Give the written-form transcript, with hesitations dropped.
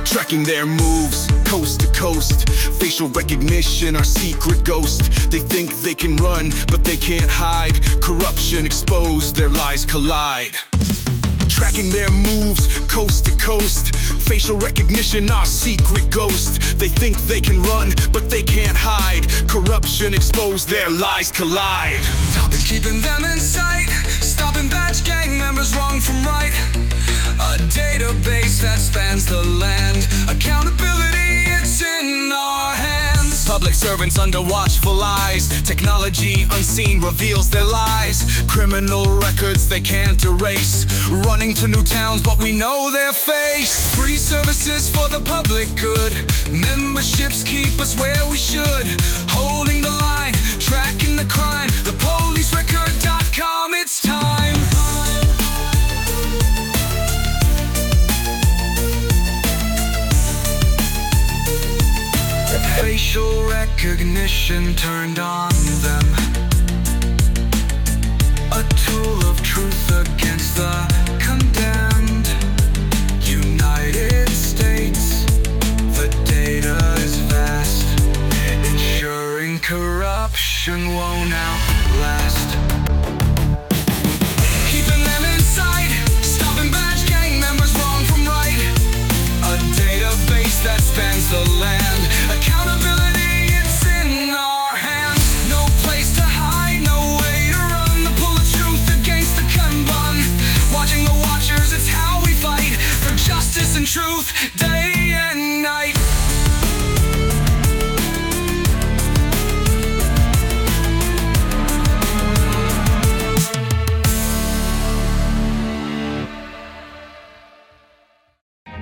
Tracking their moves, coast to coast. Facial recognition, our secret ghost. They think they can run, but they can't hide. Corruption exposed, their lies collide. Tracking their moves, coast to coast. Facial recognition, our secret ghost. They think they can run, but they can't hide. Corruption exposed, their lies collide. Been keeping them in sight, stopping batch gang members wrong from right. A database that spans the land. Accountability, it's in our hands. Public servants under watchful eyes. Technology unseen reveals their lies. Criminal records they can't erase. Running to new towns, but we know their face. Free services for the public good. Memberships keep us where we should. Holding the line, tracking the crime. The policerecord.com, it's time. Facial recognition turned on them. A tool of truth against the condemned. United States, the data is vast, ensuring corruption won't outlast. Keeping them in sight, stopping batch gang members wrong from right. A database that spans the land. Accountability, it's in our hands. No place to hide, no way to run. The pull of truth against the gun bun. Watching the watchers, it's how we fight for justice and truth, day and night.